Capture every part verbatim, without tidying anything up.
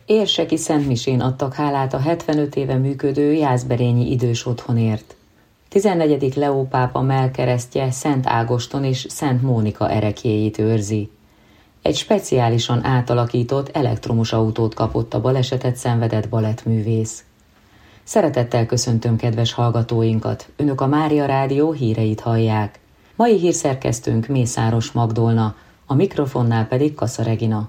Érseki szentmisén adtak hálát a hetvenöt éve működő Jászberényi idős otthonért. tizennegyedik Leó pápa mellkeresztje Szent Ágoston és Szent Mónika ereklyéit őrzi. Egy speciálisan átalakított elektromos autót kapott a balesetet szenvedett balettművész. Szeretettel köszöntöm kedves hallgatóinkat, Önök a Mária Rádió híreit hallják. Mai hírszerkesztőnk Mészáros Magdolna, a mikrofonnál pedig Kassa Regina.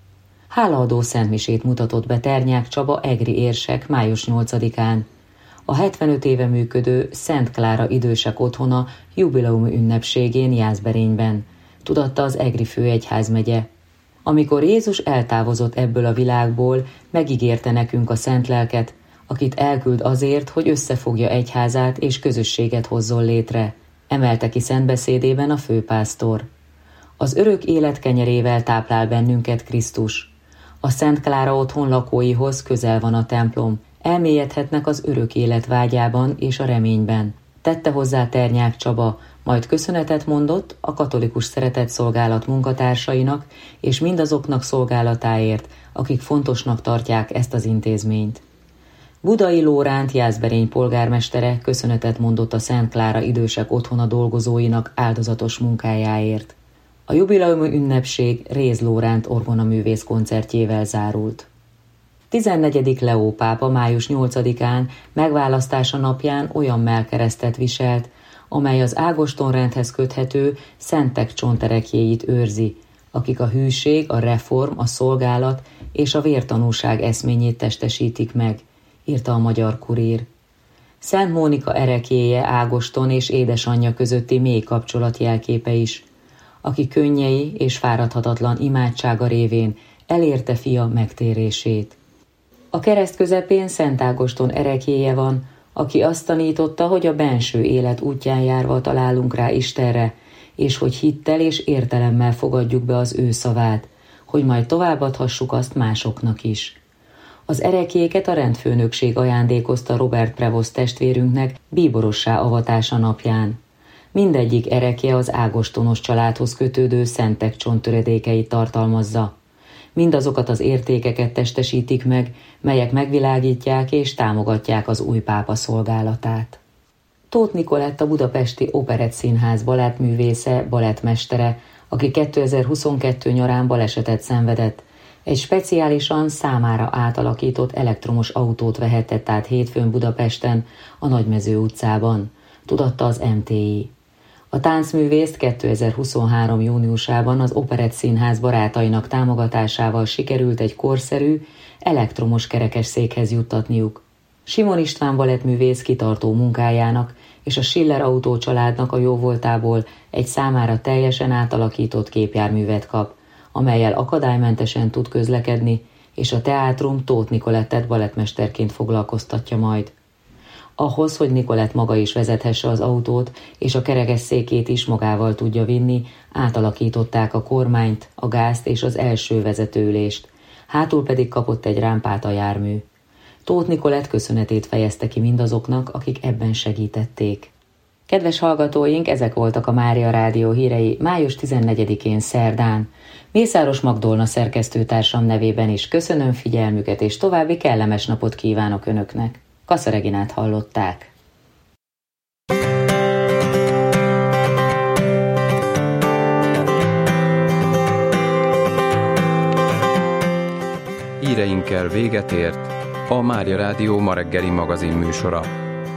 Hálaadó szentmisét mutatott be Ternyák Csaba egri érsek május nyolcadikán. A hetvenöt éve működő Szent Klára idősek otthona jubileumi ünnepségén Jászberényben, tudatta az egri főegyházmegye. Amikor Jézus eltávozott ebből a világból, megígérte nekünk a szent lelket, akit elküld azért, hogy összefogja egyházát és közösséget hozzon létre, emelte ki szentbeszédében a főpásztor. Az örök élet kenyerével táplál bennünket Krisztus. A Szent Klára otthon lakóihoz közel van a templom, elmélyedhetnek az örök élet vágyában és a reményben. Tette hozzá Ternyák Csaba, majd köszönetet mondott a katolikus szeretetszolgálat munkatársainak és mindazoknak szolgálatáért, akik fontosnak tartják ezt az intézményt. Budai Lóránt Jászberény polgármestere köszönetet mondott a Szent Klára idősek otthona dolgozóinak áldozatos munkájáért. A jubileumi ünnepség Réz Lóránt orgonaművész koncertjével zárult. tizennegyedik Leó pápa május nyolcadikán megválasztása napján olyan mellkeresztet viselt, amely az Ágoston-rendhez köthető szentek csonterekjéit őrzi, akik a hűség, a reform, a szolgálat és a vértanúság eszményét testesítik meg, írta a Magyar Kurír. Szent Mónika ereklyéje Ágoston és édesanyja közötti mély kapcsolat jelképe is, aki könnyei és fáradhatatlan imádsága révén elérte fia megtérését. A kereszt közepén Szent Ágoston ereklyéje van, aki azt tanította, hogy a benső élet útján járva találunk rá Istenre, és hogy hittel és értelemmel fogadjuk be az ő szavát, hogy majd továbbadhassuk azt másoknak is. Az ereklyéket a rendfőnökség ajándékozta Robert Prevost testvérünknek bíborossá avatása napján. Mindegyik erekje az ágostonos családhoz kötődő szentek csonttöredékeit tartalmazza. Mindazokat az értékeket testesítik meg, melyek megvilágítják és támogatják az új pápa szolgálatát. Tóth Nikolett a Budapesti Operett Színház balettművésze, balettmestere, aki kétezer-huszonkettő nyarán balesetet szenvedett, egy speciálisan számára átalakított elektromos autót vehetett át hétfőn Budapesten, a Nagymező utcában, tudatta az em té i. A táncművészt kétezer-huszonhárom júniusában az Operett Színház barátainak támogatásával sikerült egy korszerű, elektromos kerekesszékhez juttatniuk. Simon István balettművész kitartó munkájának és a Schiller Autó családnak a jóvoltából egy számára teljesen átalakított képjárművet kap, amellyel akadálymentesen tud közlekedni, és a teátrum Tóth Nikolettet balettmesterként foglalkoztatja majd. Ahhoz, hogy Nikolett maga is vezethesse az autót, és a kerekesszékét is magával tudja vinni, átalakították a kormányt, a gázt és az első vezetőülést. Hátul pedig kapott egy rámpát a jármű. Tóth Nikolett köszönetét fejezte ki mindazoknak, akik ebben segítették. Kedves hallgatóink, ezek voltak a Mária Rádió hírei május tizennegyedikén szerdán. Mészáros Magdolna szerkesztőtársam nevében is köszönöm figyelmüket, és további kellemes napot kívánok Önöknek. Kassa Reginát hallották. Híreinkkel véget ért a Mária Rádió ma reggeli magazin műsora.